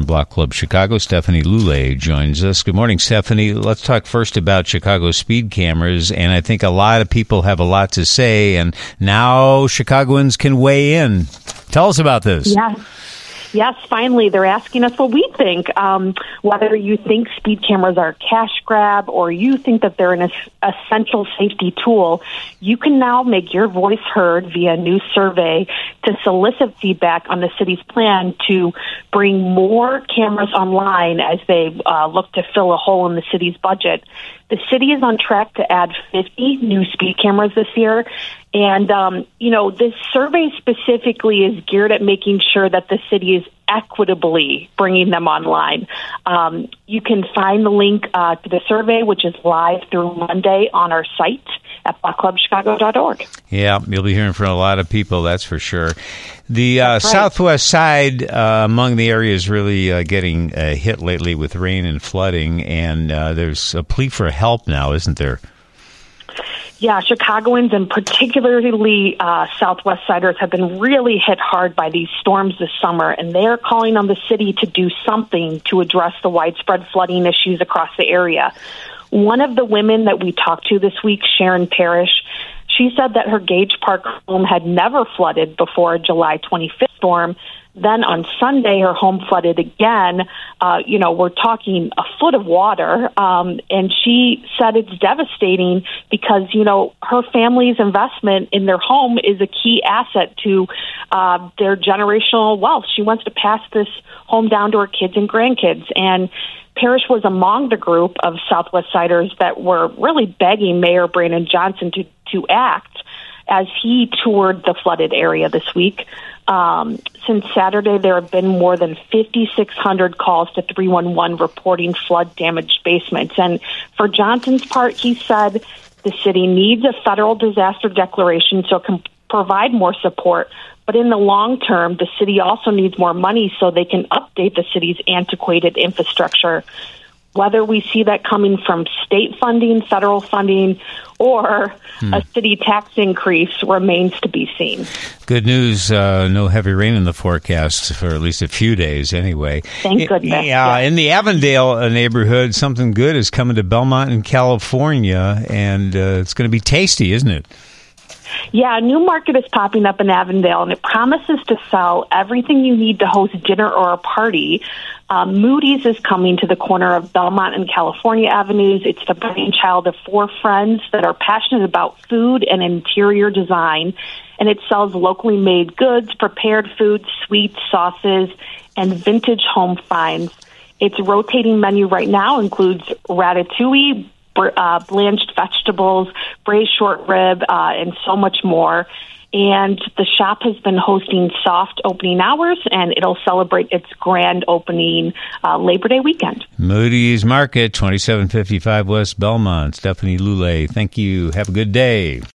Block Club Chicago. Stephanie Lulay joins us. Good morning, Stephanie. Let's talk first about Chicago speed cameras, and I think a lot of people have a lot to say, and now Chicagoans can weigh in. Tell us about this. Yes, finally, they're asking us what we think. Whether you think speed cameras are a cash grab or you think that they're an essential safety tool, you can now make your voice heard via a new survey to solicit feedback on the city's plan to bring more cameras online as they look to fill a hole in the city's budget. The city is on track to add 50 new speed cameras this year. And, this survey specifically is geared at making sure that the city is equitably bringing them online. You can find the link to the survey, which is live through Monday on our site at blockclubchicago.org. Yeah, you'll be hearing from a lot of people, that's for sure. The southwest side among the areas really getting hit lately with rain and flooding, and there's a plea for help now, isn't there? Yeah, Chicagoans and particularly Southwest Siders have been really hit hard by these storms this summer, and they're calling on the city to do something to address the widespread flooding issues across the area. One of the women that we talked to this week, Sharon Parrish, she said that her Gage Park home had never flooded before a July 25th storm. Then on Sunday, her home flooded again. We're talking a foot of water. And she said it's devastating because, her family's investment in their home is a key asset to their generational wealth. She wants to pass this home down to her kids and grandkids. And Parrish was among the group of Southwest Siders that were really begging Mayor Brandon Johnson to act as he toured the flooded area this week. Since Saturday, there have been more than 5,600 calls to 311 reporting flood-damaged basements. And for Johnson's part, he said the city needs a federal disaster declaration so it can provide more support. But in the long term, the city also needs more money so they can update the city's antiquated infrastructure. Whether we see that coming from state funding, federal funding, or a city tax increase remains to be seen. Good news, no heavy rain in the forecast for at least a few days anyway. Thank goodness. In the Avondale neighborhood, something good is coming to Belmont in California, and it's going to be tasty, isn't it? Yeah, a new market is popping up in Avondale, and it promises to sell everything you need to host dinner or a party. Moody's is coming to the corner of Belmont and California Avenues. It's the brainchild of 4 friends that are passionate about food and interior design, and it sells locally made goods, prepared foods, sweets, sauces, and vintage home finds. Its rotating menu right now includes ratatouille, blanched vegetables, braised short rib, and so much more. And the shop has been hosting soft opening hours, and it'll celebrate its grand opening Labor Day weekend. Moody's Market, 2755 West Belmont. Stephanie Lulay, thank you. Have a good day.